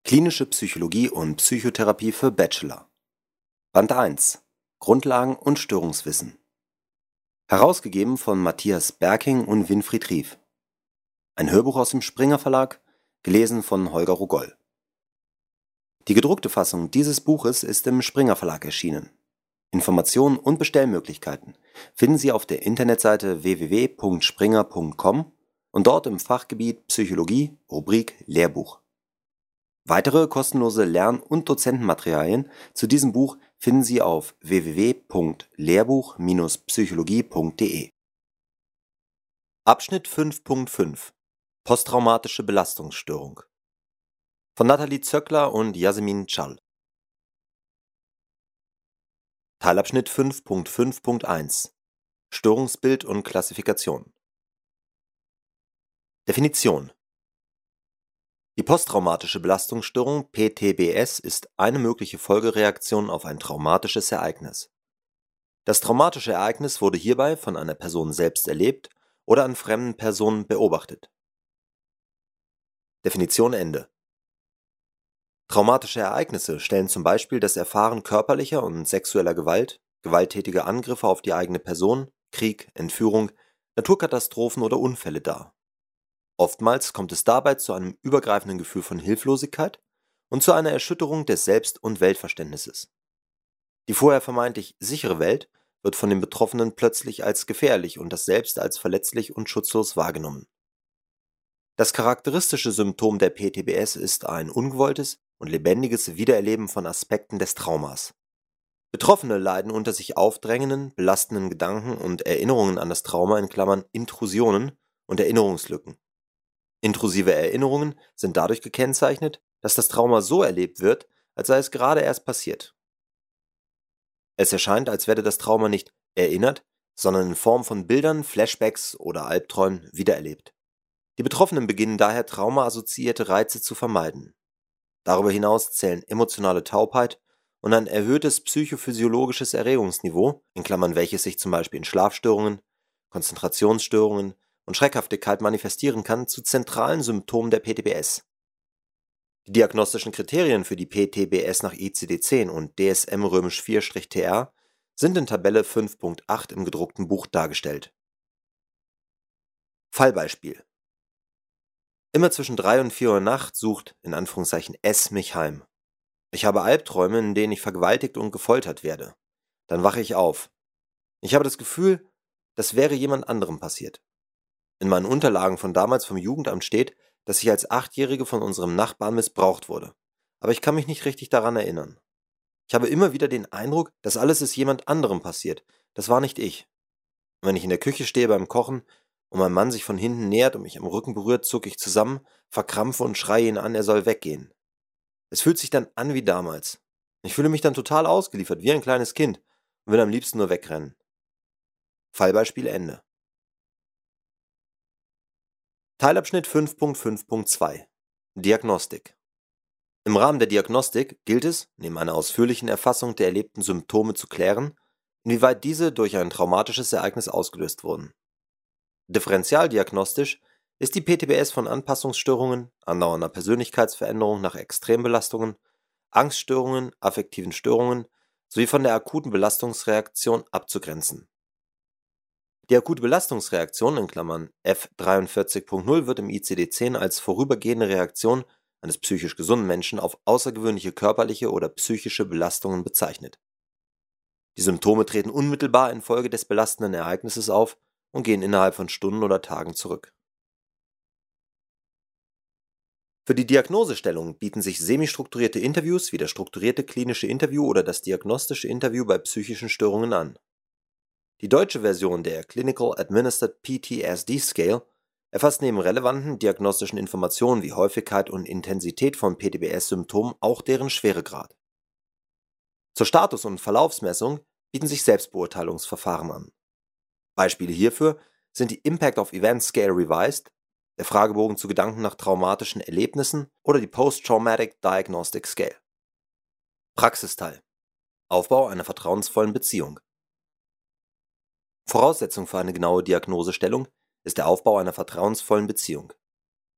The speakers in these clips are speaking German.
Klinische Psychologie und Psychotherapie für Bachelor. Band 1. Grundlagen und Störungswissen. Herausgegeben von Matthias Berking und Winfried Rief. Ein Hörbuch aus dem Springer Verlag, gelesen von Holger Rogoll. Die gedruckte Fassung dieses Buches ist im Springer Verlag erschienen. Informationen und Bestellmöglichkeiten finden Sie auf der Internetseite www.springer.com und dort im Fachgebiet Psychologie, Rubrik Lehrbuch. Weitere kostenlose Lern- und Dozentenmaterialien zu diesem Buch finden Sie auf www.lehrbuch-psychologie.de. Abschnitt 5.5 Posttraumatische Belastungsstörung von Nathalie Zöckler und Yasemin Chal. Teilabschnitt 5.5.1 Störungsbild und Klassifikation. Definition: Die posttraumatische Belastungsstörung (PTBS) ist eine mögliche Folgereaktion auf ein traumatisches Ereignis. Das traumatische Ereignis wurde hierbei von einer Person selbst erlebt oder an fremden Personen beobachtet. Definition Ende. Traumatische Ereignisse stellen zum Beispiel das Erfahren körperlicher und sexueller Gewalt, gewalttätige Angriffe auf die eigene Person, Krieg, Entführung, Naturkatastrophen oder Unfälle dar. Oftmals kommt es dabei zu einem übergreifenden Gefühl von Hilflosigkeit und zu einer Erschütterung des Selbst- und Weltverständnisses. Die vorher vermeintlich sichere Welt wird von den Betroffenen plötzlich als gefährlich und das Selbst als verletzlich und schutzlos wahrgenommen. Das charakteristische Symptom der PTBS ist ein ungewolltes und lebendiges Wiedererleben von Aspekten des Traumas. Betroffene leiden unter sich aufdrängenden, belastenden Gedanken und Erinnerungen an das Trauma (Intrusionen) und Erinnerungslücken. Intrusive Erinnerungen sind dadurch gekennzeichnet, dass das Trauma so erlebt wird, als sei es gerade erst passiert. Es erscheint, als werde das Trauma nicht erinnert, sondern in Form von Bildern, Flashbacks oder Albträumen wiedererlebt. Die Betroffenen beginnen daher traumaassoziierte Reize zu vermeiden. Darüber hinaus zählen emotionale Taubheit und ein erhöhtes psychophysiologisches Erregungsniveau (welches sich zum Beispiel in Schlafstörungen, Konzentrationsstörungen und Schreckhaftigkeit manifestieren kann) zu zentralen Symptomen der PTBS. Die diagnostischen Kriterien für die PTBS nach ICD-10 und DSM IV-TR sind in Tabelle 5.8 im gedruckten Buch dargestellt. Fallbeispiel: Immer zwischen 3 und 4 Uhr nachts sucht »S« mich heim. Ich habe Albträume, in denen ich vergewaltigt und gefoltert werde. Dann wache ich auf. Ich habe das Gefühl, das wäre jemand anderem passiert. In meinen Unterlagen von damals vom Jugendamt steht, dass ich als 8-Jährige von unserem Nachbarn missbraucht wurde. Aber ich kann mich nicht richtig daran erinnern. Ich habe immer wieder den Eindruck, das alles ist jemand anderem passiert. Das war nicht ich. Und wenn ich in der Küche stehe beim Kochen und mein Mann sich von hinten nähert und mich am Rücken berührt, zucke ich zusammen, verkrampfe und schreie ihn an, er soll weggehen. Es fühlt sich dann an wie damals. Ich fühle mich dann total ausgeliefert, wie ein kleines Kind, und will am liebsten nur wegrennen. Fallbeispiel Ende. Teilabschnitt 5.5.2 Diagnostik. Im Rahmen der Diagnostik gilt es, neben einer ausführlichen Erfassung der erlebten Symptome zu klären, inwieweit diese durch ein traumatisches Ereignis ausgelöst wurden. Differentialdiagnostisch ist die PTBS von Anpassungsstörungen, andauernder Persönlichkeitsveränderung nach Extrembelastungen, Angststörungen, affektiven Störungen sowie von der akuten Belastungsreaktion abzugrenzen. Die akute Belastungsreaktion F43.0 wird im ICD-10 als vorübergehende Reaktion eines psychisch gesunden Menschen auf außergewöhnliche körperliche oder psychische Belastungen bezeichnet. Die Symptome treten unmittelbar infolge des belastenden Ereignisses auf und gehen innerhalb von Stunden oder Tagen zurück. Für die Diagnosestellung bieten sich semi-strukturierte Interviews wie das strukturierte klinische Interview oder das diagnostische Interview bei psychischen Störungen an. Die deutsche Version der Clinical Administered PTSD Scale erfasst neben relevanten diagnostischen Informationen wie Häufigkeit und Intensität von PTBS-Symptomen auch deren Schweregrad. Zur Status- und Verlaufsmessung bieten sich Selbstbeurteilungsverfahren an. Beispiele hierfür sind die Impact of Events Scale Revised, der Fragebogen zu Gedanken nach traumatischen Erlebnissen oder die Post-Traumatic Diagnostic Scale. Praxisteil: Aufbau einer vertrauensvollen Beziehung. Voraussetzung für eine genaue Diagnosestellung ist der Aufbau einer vertrauensvollen Beziehung.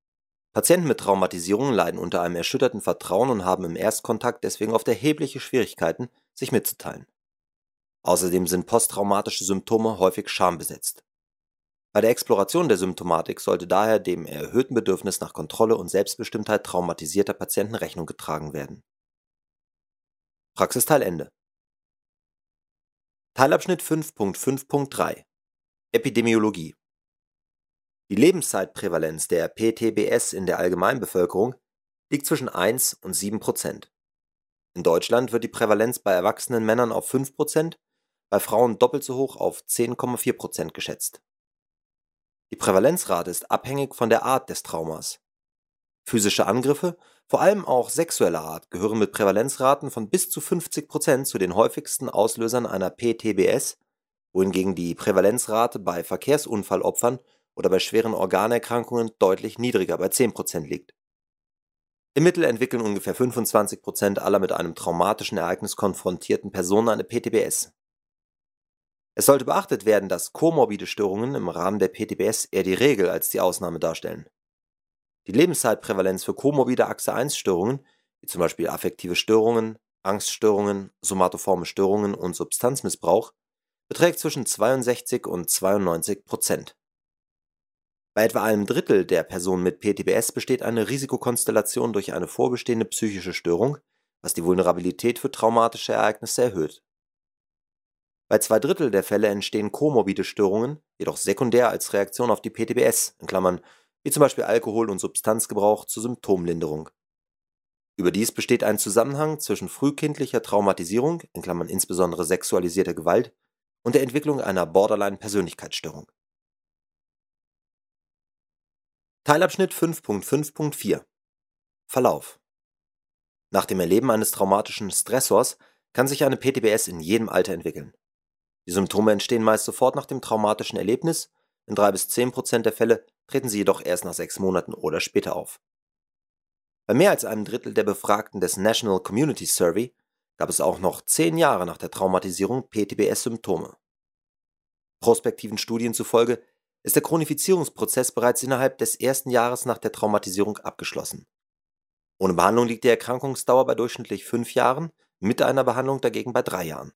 Patienten mit Traumatisierungen leiden unter einem erschütterten Vertrauen und haben im Erstkontakt deswegen oft erhebliche Schwierigkeiten, sich mitzuteilen. Außerdem sind posttraumatische Symptome häufig schambesetzt. Bei der Exploration der Symptomatik sollte daher dem erhöhten Bedürfnis nach Kontrolle und Selbstbestimmtheit traumatisierter Patienten Rechnung getragen werden. Praxisteil Ende. Teilabschnitt 5.5.3 Epidemiologie. Die Lebenszeitprävalenz der PTBS in der Allgemeinbevölkerung liegt zwischen 1 und 7%. In Deutschland wird die Prävalenz bei erwachsenen Männern auf 5%, bei Frauen doppelt so hoch auf 10,4% geschätzt. Die Prävalenzrate ist abhängig von der Art des Traumas. Physische Angriffe, vor allem auch sexueller Art, gehören mit Prävalenzraten von bis zu 50% zu den häufigsten Auslösern einer PTBS, wohingegen die Prävalenzrate bei Verkehrsunfallopfern oder bei schweren Organerkrankungen deutlich niedriger bei 10% liegt. Im Mittel entwickeln ungefähr 25% aller mit einem traumatischen Ereignis konfrontierten Personen eine PTBS. Es sollte beachtet werden, dass komorbide Störungen im Rahmen der PTBS eher die Regel als die Ausnahme darstellen. Die Lebenszeitprävalenz für komorbide Achse-1-Störungen, wie zum Beispiel affektive Störungen, Angststörungen, somatoforme Störungen und Substanzmissbrauch, beträgt zwischen 62 und 92%. Bei etwa einem Drittel der Personen mit PTBS besteht eine Risikokonstellation durch eine vorbestehende psychische Störung, was die Vulnerabilität für traumatische Ereignisse erhöht. Bei 2/3 der Fälle entstehen komorbide Störungen, jedoch sekundär als Reaktion auf die PTBS, wie zum Beispiel Alkohol- und Substanzgebrauch zur Symptomlinderung. Überdies besteht ein Zusammenhang zwischen frühkindlicher Traumatisierung, insbesondere sexualisierter Gewalt, und der Entwicklung einer Borderline-Persönlichkeitsstörung. Teilabschnitt 5.5.4 Verlauf. Nach dem Erleben eines traumatischen Stressors kann sich eine PTBS in jedem Alter entwickeln. Die Symptome entstehen meist sofort nach dem traumatischen Erlebnis, in 3 bis 10% der Fälle treten sie jedoch erst nach 6 Monaten oder später auf. Bei mehr als einem Drittel der Befragten des National Community Survey gab es auch noch 10 Jahre nach der Traumatisierung PTBS-Symptome. Prospektiven Studien zufolge ist der Chronifizierungsprozess bereits innerhalb des ersten Jahres nach der Traumatisierung abgeschlossen. Ohne Behandlung liegt die Erkrankungsdauer bei durchschnittlich 5 Jahren, mit einer Behandlung dagegen bei 3 Jahren.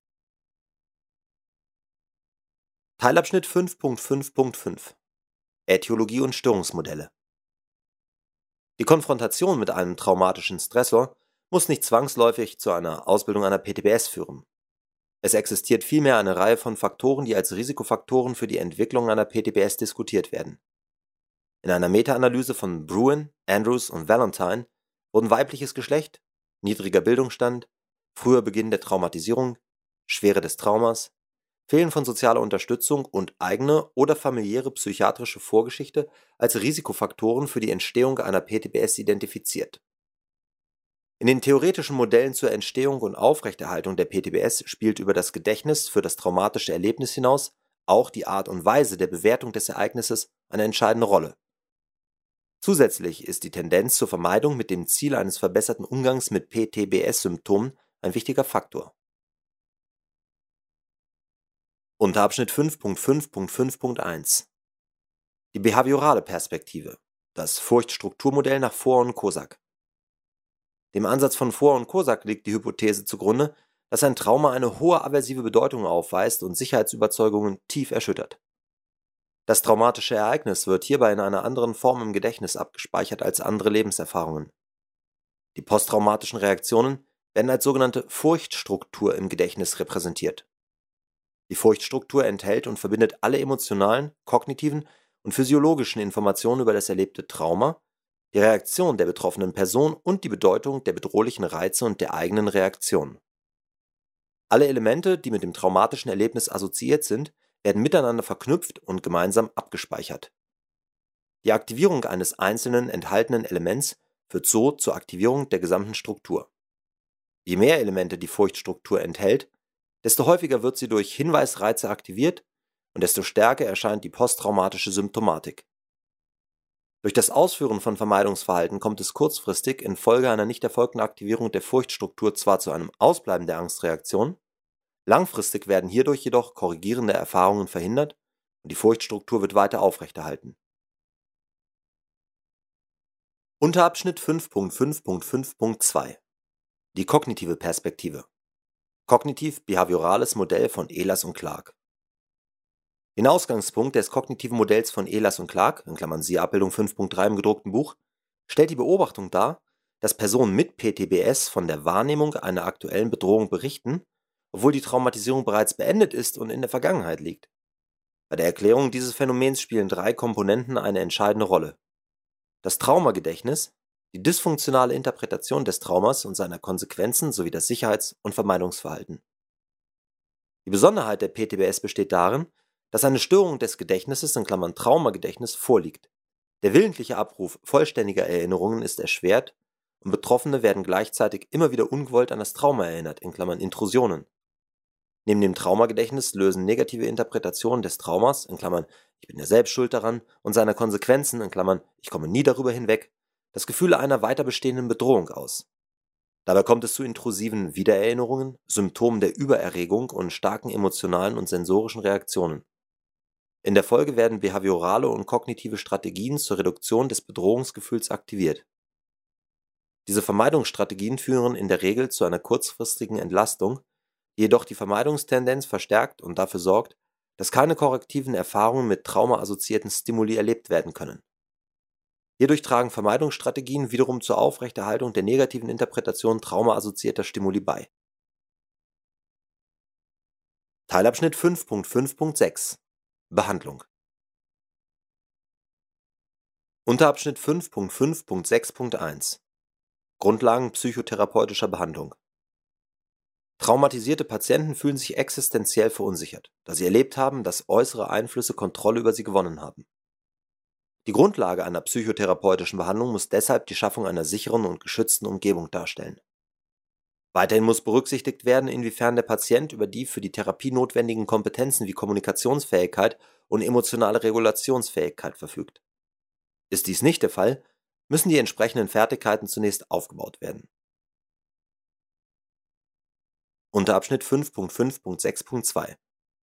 Teilabschnitt 5.5.5 Ätiologie und Störungsmodelle. Die Konfrontation mit einem traumatischen Stressor muss nicht zwangsläufig zu einer Ausbildung einer PTBS führen. Es existiert vielmehr eine Reihe von Faktoren, die als Risikofaktoren für die Entwicklung einer PTBS diskutiert werden. In einer Meta-Analyse von Bruin, Andrews und Valentine wurden weibliches Geschlecht, niedriger Bildungsstand, früher Beginn der Traumatisierung, Schwere des Traumas, Fehlen von sozialer Unterstützung und eigene oder familiäre psychiatrische Vorgeschichte als Risikofaktoren für die Entstehung einer PTBS identifiziert. In den theoretischen Modellen zur Entstehung und Aufrechterhaltung der PTBS spielt über das Gedächtnis für das traumatische Erlebnis hinaus auch die Art und Weise der Bewertung des Ereignisses eine entscheidende Rolle. Zusätzlich ist die Tendenz zur Vermeidung mit dem Ziel eines verbesserten Umgangs mit PTBS-Symptomen ein wichtiger Faktor. Unterabschnitt 5.5.5.1 Die behaviorale Perspektive, das Furchtstrukturmodell nach Foer und Kozak. Dem Ansatz von Foer und Kozak liegt die Hypothese zugrunde, dass ein Trauma eine hohe aversive Bedeutung aufweist und Sicherheitsüberzeugungen tief erschüttert. Das traumatische Ereignis wird hierbei in einer anderen Form im Gedächtnis abgespeichert als andere Lebenserfahrungen. Die posttraumatischen Reaktionen werden als sogenannte Furchtstruktur im Gedächtnis repräsentiert. Die Furchtstruktur enthält und verbindet alle emotionalen, kognitiven und physiologischen Informationen über das erlebte Trauma, die Reaktion der betroffenen Person und die Bedeutung der bedrohlichen Reize und der eigenen Reaktion. Alle Elemente, die mit dem traumatischen Erlebnis assoziiert sind, werden miteinander verknüpft und gemeinsam abgespeichert. Die Aktivierung eines einzelnen enthaltenen Elements führt so zur Aktivierung der gesamten Struktur. Je mehr Elemente die Furchtstruktur enthält, desto häufiger wird sie durch Hinweisreize aktiviert und desto stärker erscheint die posttraumatische Symptomatik. Durch das Ausführen von Vermeidungsverhalten kommt es kurzfristig infolge einer nicht erfolgten Aktivierung der Furchtstruktur zwar zu einem Ausbleiben der Angstreaktion, langfristig werden hierdurch jedoch korrigierende Erfahrungen verhindert und die Furchtstruktur wird weiter aufrechterhalten. Unterabschnitt 5.5.5.2 Die kognitive Perspektive. Kognitiv-behaviorales Modell von Ehlers und Clark. Den Ausgangspunkt des kognitiven Modells von Ehlers und Clark (siehe Abbildung 5.3 im gedruckten Buch) stellt die Beobachtung dar, dass Personen mit PTBS von der Wahrnehmung einer aktuellen Bedrohung berichten, obwohl die Traumatisierung bereits beendet ist und in der Vergangenheit liegt. Bei der Erklärung dieses Phänomens spielen 3 Komponenten eine entscheidende Rolle: das Traumagedächtnis, die dysfunktionale Interpretation des Traumas und seiner Konsequenzen sowie das Sicherheits- und Vermeidungsverhalten. Die Besonderheit der PTBS besteht darin, dass eine Störung des Gedächtnisses (Traumagedächtnis) vorliegt. Der willentliche Abruf vollständiger Erinnerungen ist erschwert und Betroffene werden gleichzeitig immer wieder ungewollt an das Trauma erinnert (Intrusionen). Neben dem Traumagedächtnis lösen negative Interpretationen des Traumas (ich bin ja selbst schuld daran) und seiner Konsequenzen (ich komme nie darüber hinweg) das Gefühl einer weiter bestehenden Bedrohung aus. Dabei kommt es zu intrusiven Wiedererinnerungen, Symptomen der Übererregung und starken emotionalen und sensorischen Reaktionen. In der Folge werden behaviorale und kognitive Strategien zur Reduktion des Bedrohungsgefühls aktiviert. Diese Vermeidungsstrategien führen in der Regel zu einer kurzfristigen Entlastung, die jedoch die Vermeidungstendenz verstärkt und dafür sorgt, dass keine korrektiven Erfahrungen mit traumaassoziierten Stimuli erlebt werden können. Hierdurch tragen Vermeidungsstrategien wiederum zur Aufrechterhaltung der negativen Interpretation traumaassoziierter Stimuli bei. Teilabschnitt 5.5.6 Behandlung. Unterabschnitt 5.5.6.1 Grundlagen psychotherapeutischer Behandlung. Traumatisierte Patienten fühlen sich existenziell verunsichert, da sie erlebt haben, dass äußere Einflüsse Kontrolle über sie gewonnen haben. Die Grundlage einer psychotherapeutischen Behandlung muss deshalb die Schaffung einer sicheren und geschützten Umgebung darstellen. Weiterhin muss berücksichtigt werden, inwiefern der Patient über die für die Therapie notwendigen Kompetenzen wie Kommunikationsfähigkeit und emotionale Regulationsfähigkeit verfügt. Ist dies nicht der Fall, müssen die entsprechenden Fertigkeiten zunächst aufgebaut werden. Unterabschnitt 5.5.6.2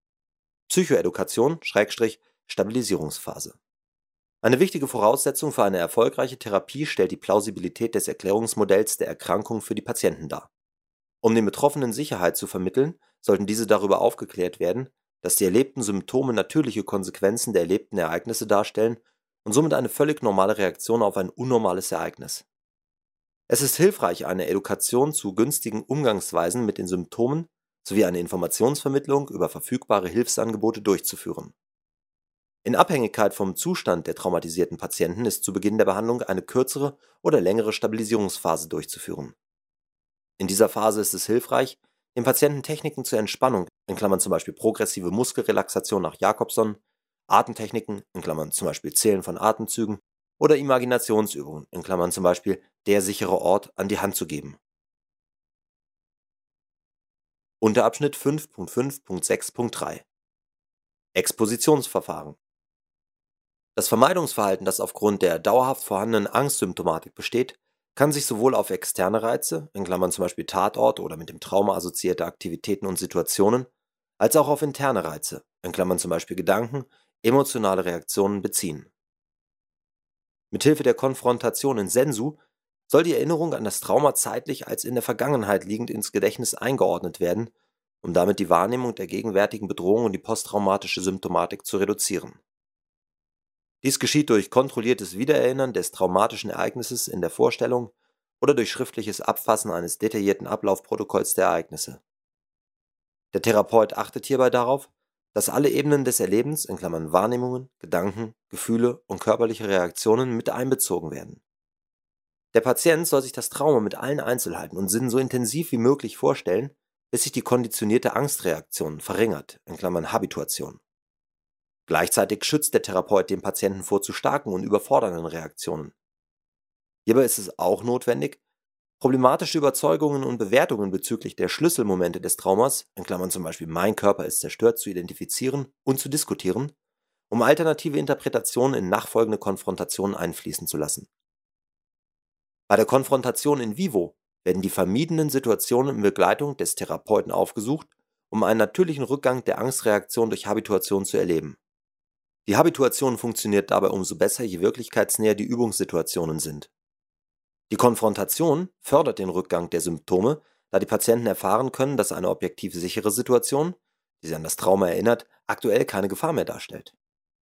Psychoedukation/Stabilisierungsphase. Eine wichtige Voraussetzung für eine erfolgreiche Therapie stellt die Plausibilität des Erklärungsmodells der Erkrankung für die Patienten dar. Um den Betroffenen Sicherheit zu vermitteln, sollten diese darüber aufgeklärt werden, dass die erlebten Symptome natürliche Konsequenzen der erlebten Ereignisse darstellen und somit eine völlig normale Reaktion auf ein unnormales Ereignis. Es ist hilfreich, eine Edukation zu günstigen Umgangsweisen mit den Symptomen sowie eine Informationsvermittlung über verfügbare Hilfsangebote durchzuführen. In Abhängigkeit vom Zustand der traumatisierten Patienten ist zu Beginn der Behandlung eine kürzere oder längere Stabilisierungsphase durchzuführen. In dieser Phase ist es hilfreich, dem Patienten Techniken zur Entspannung zum Beispiel progressive Muskelrelaxation nach Jacobson, Atemtechniken zum Beispiel Zählen von Atemzügen oder Imaginationsübungen zum Beispiel der sichere Ort an die Hand zu geben. Unterabschnitt 5.5.6.3 Expositionsverfahren. Das Vermeidungsverhalten, das aufgrund der dauerhaft vorhandenen Angstsymptomatik besteht, kann sich sowohl auf externe Reize zum Beispiel Tatort oder mit dem Trauma assoziierte Aktivitäten und Situationen, als auch auf interne Reize zum Beispiel Gedanken, emotionale Reaktionen beziehen. Mithilfe der Konfrontation in Sensu soll die Erinnerung an das Trauma zeitlich als in der Vergangenheit liegend ins Gedächtnis eingeordnet werden, um damit die Wahrnehmung der gegenwärtigen Bedrohung und die posttraumatische Symptomatik zu reduzieren. Dies geschieht durch kontrolliertes Wiedererinnern des traumatischen Ereignisses in der Vorstellung oder durch schriftliches Abfassen eines detaillierten Ablaufprotokolls der Ereignisse. Der Therapeut achtet hierbei darauf, dass alle Ebenen des Erlebens (Wahrnehmungen, Gedanken, Gefühle und körperliche Reaktionen) mit einbezogen werden. Der Patient soll sich das Trauma mit allen Einzelheiten und Sinnen so intensiv wie möglich vorstellen, bis sich die konditionierte Angstreaktion verringert (Habituation). Gleichzeitig schützt der Therapeut den Patienten vor zu starken und überfordernden Reaktionen. Hierbei ist es auch notwendig, problematische Überzeugungen und Bewertungen bezüglich der Schlüsselmomente des Traumas zum Beispiel mein Körper ist zerstört, zu identifizieren und zu diskutieren, um alternative Interpretationen in nachfolgende Konfrontationen einfließen zu lassen. Bei der Konfrontation in vivo werden die vermiedenen Situationen in Begleitung des Therapeuten aufgesucht, um einen natürlichen Rückgang der Angstreaktion durch Habituation zu erleben. Die Habituation funktioniert dabei umso besser, je wirklichkeitsnäher die Übungssituationen sind. Die Konfrontation fördert den Rückgang der Symptome, da die Patienten erfahren können, dass eine objektiv sichere Situation, die sie an das Trauma erinnert, aktuell keine Gefahr mehr darstellt.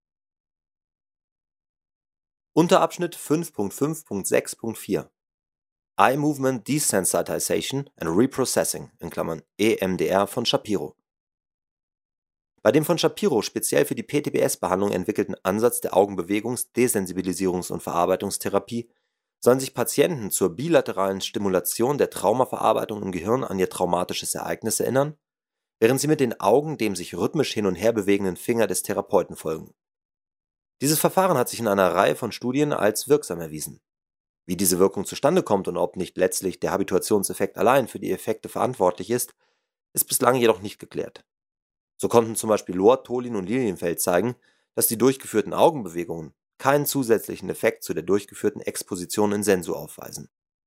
Unterabschnitt 5.5.6.4 Eye Movement Desensitization and Reprocessing (EMDR) von Shapiro. Bei dem von Shapiro speziell für die PTBS-Behandlung entwickelten Ansatz der Augenbewegungs-, Desensibilisierungs- und Verarbeitungstherapie sollen sich Patienten zur bilateralen Stimulation der Traumaverarbeitung im Gehirn an ihr traumatisches Ereignis erinnern, während sie mit den Augen dem sich rhythmisch hin und her bewegenden Finger des Therapeuten folgen. Dieses Verfahren hat sich in einer Reihe von Studien als wirksam erwiesen. Wie diese Wirkung zustande kommt und ob nicht letztlich der Habituationseffekt allein für die Effekte verantwortlich ist bislang jedoch nicht geklärt. So konnten zum Beispiel Lohr, Tholin und Lilienfeld zeigen, dass die durchgeführten Augenbewegungen keinen zusätzlichen Effekt zu der durchgeführten Exposition in sensu aufweisen.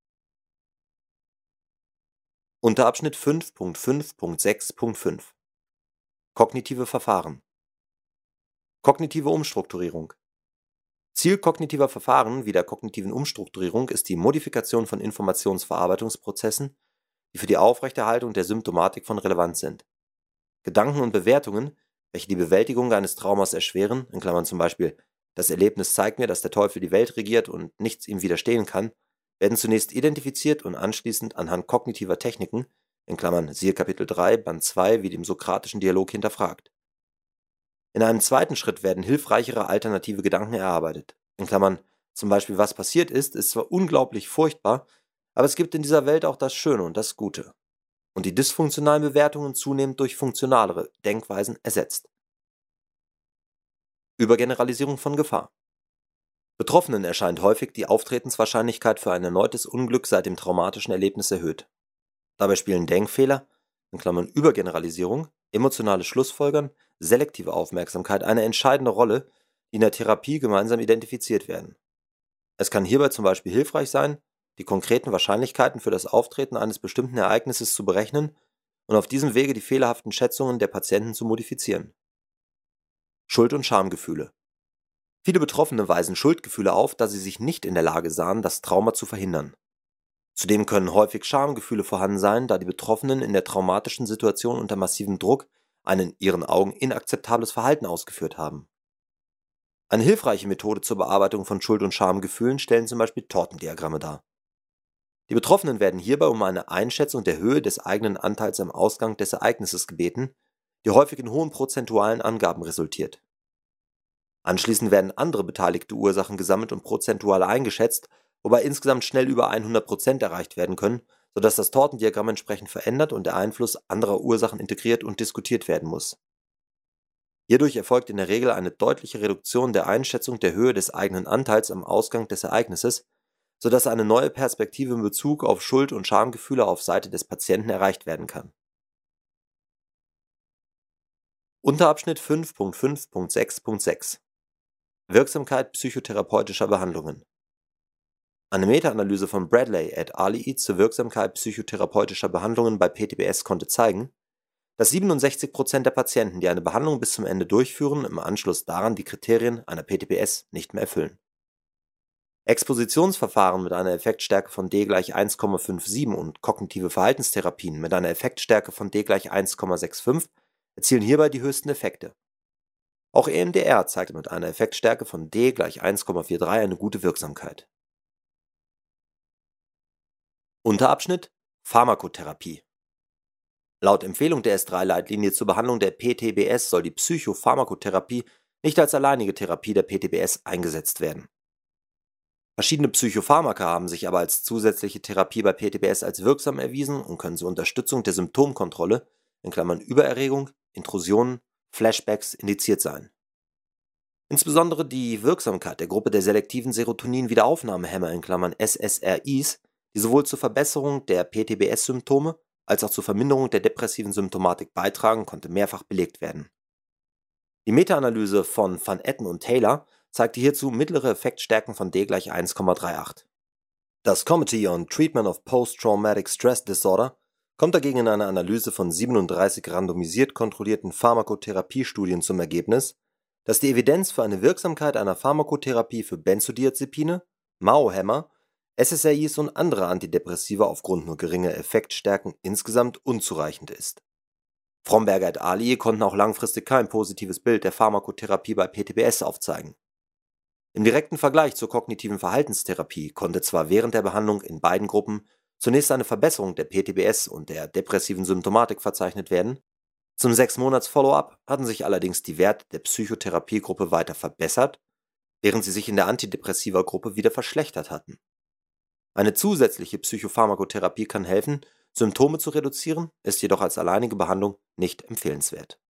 Unterabschnitt 5.5.6.5 Kognitive Verfahren. Kognitive Umstrukturierung. Ziel kognitiver Verfahren wie der kognitiven Umstrukturierung ist die Modifikation von Informationsverarbeitungsprozessen, die für die Aufrechterhaltung der Symptomatik von Relevanz sind. Gedanken und Bewertungen, welche die Bewältigung eines Traumas erschweren (zum Beispiel das Erlebnis zeigt mir, dass der Teufel die Welt regiert und nichts ihm widerstehen kann), werden zunächst identifiziert und anschließend anhand kognitiver Techniken (siehe Kapitel 3, Band 2) wie dem sokratischen Dialog hinterfragt. In einem zweiten Schritt werden hilfreichere alternative Gedanken erarbeitet (zum Beispiel was passiert ist zwar unglaublich furchtbar, aber es gibt in dieser Welt auch das Schöne und das Gute) und die dysfunktionalen Bewertungen zunehmend durch funktionalere Denkweisen ersetzt. Übergeneralisierung von Gefahr. Betroffenen erscheint häufig die Auftretenswahrscheinlichkeit für ein erneutes Unglück seit dem traumatischen Erlebnis erhöht. Dabei spielen Denkfehler (Übergeneralisierung), emotionale Schlussfolgern, selektive Aufmerksamkeit eine entscheidende Rolle, die in der Therapie gemeinsam identifiziert werden. Es kann hierbei zum Beispiel hilfreich sein, die konkreten Wahrscheinlichkeiten für das Auftreten eines bestimmten Ereignisses zu berechnen und auf diesem Wege die fehlerhaften Schätzungen der Patienten zu modifizieren. Schuld- und Schamgefühle. Viele Betroffene weisen Schuldgefühle auf, da sie sich nicht in der Lage sahen, das Trauma zu verhindern. Zudem können häufig Schamgefühle vorhanden sein, da die Betroffenen in der traumatischen Situation unter massivem Druck ein in ihren Augen inakzeptables Verhalten ausgeführt haben. Eine hilfreiche Methode zur Bearbeitung von Schuld- und Schamgefühlen stellen zum Beispiel Tortendiagramme dar. Die Betroffenen werden hierbei um eine Einschätzung der Höhe des eigenen Anteils am Ausgang des Ereignisses gebeten, die häufig in hohen prozentualen Angaben resultiert. Anschließend werden andere beteiligte Ursachen gesammelt und prozentual eingeschätzt, wobei insgesamt schnell über 100% erreicht werden können, sodass das Tortendiagramm entsprechend verändert und der Einfluss anderer Ursachen integriert und diskutiert werden muss. Hierdurch erfolgt in der Regel eine deutliche Reduktion der Einschätzung der Höhe des eigenen Anteils am Ausgang des Ereignisses, sodass eine neue Perspektive in Bezug auf Schuld- und Schamgefühle auf Seite des Patienten erreicht werden kann. Unterabschnitt 5.5.6.6 Wirksamkeit psychotherapeutischer Behandlungen. Eine Meta-Analyse von Bradley et al. Zur Wirksamkeit psychotherapeutischer Behandlungen bei PTBS konnte zeigen, dass 67% der Patienten, die eine Behandlung bis zum Ende durchführen, im Anschluss daran die Kriterien einer PTBS nicht mehr erfüllen. Expositionsverfahren mit einer Effektstärke von D = 1,57 und kognitive Verhaltenstherapien mit einer Effektstärke von D = 1,65 erzielen hierbei die höchsten Effekte. Auch EMDR zeigte mit einer Effektstärke von D = 1,43 eine gute Wirksamkeit. Unterabschnitt Pharmakotherapie. Laut Empfehlung der S3-Leitlinie zur Behandlung der PTBS soll die Psychopharmakotherapie nicht als alleinige Therapie der PTBS eingesetzt werden. Verschiedene Psychopharmaka haben sich aber als zusätzliche Therapie bei PTBS als wirksam erwiesen und können zur Unterstützung der Symptomkontrolle (Übererregung, Intrusionen, Flashbacks) indiziert sein. Insbesondere die Wirksamkeit der Gruppe der selektiven Serotonin-Wiederaufnahmehämmer (SSRIs), die sowohl zur Verbesserung der PTBS-Symptome als auch zur Verminderung der depressiven Symptomatik beitragen, konnte mehrfach belegt werden. Die Meta-Analyse von Van Etten und Taylor zeigte hierzu mittlere Effektstärken von D = 1,38. Das Committee on Treatment of Post-Traumatic Stress Disorder kommt dagegen in einer Analyse von 37 randomisiert kontrollierten Pharmakotherapiestudien zum Ergebnis, dass die Evidenz für eine Wirksamkeit einer Pharmakotherapie für Benzodiazepine, Maohämmer, SSRIs und andere Antidepressiva aufgrund nur geringer Effektstärken insgesamt unzureichend ist. Fromberger et al. Konnten auch langfristig kein positives Bild der Pharmakotherapie bei PTBS aufzeigen. Im direkten Vergleich zur kognitiven Verhaltenstherapie konnte zwar während der Behandlung in beiden Gruppen zunächst eine Verbesserung der PTBS und der depressiven Symptomatik verzeichnet werden, zum 6-Monats-Follow-up hatten sich allerdings die Werte der Psychotherapiegruppe weiter verbessert, während sie sich in der Antidepressiva-Gruppe wieder verschlechtert hatten. Eine zusätzliche Psychopharmakotherapie kann helfen, Symptome zu reduzieren, ist jedoch als alleinige Behandlung nicht empfehlenswert.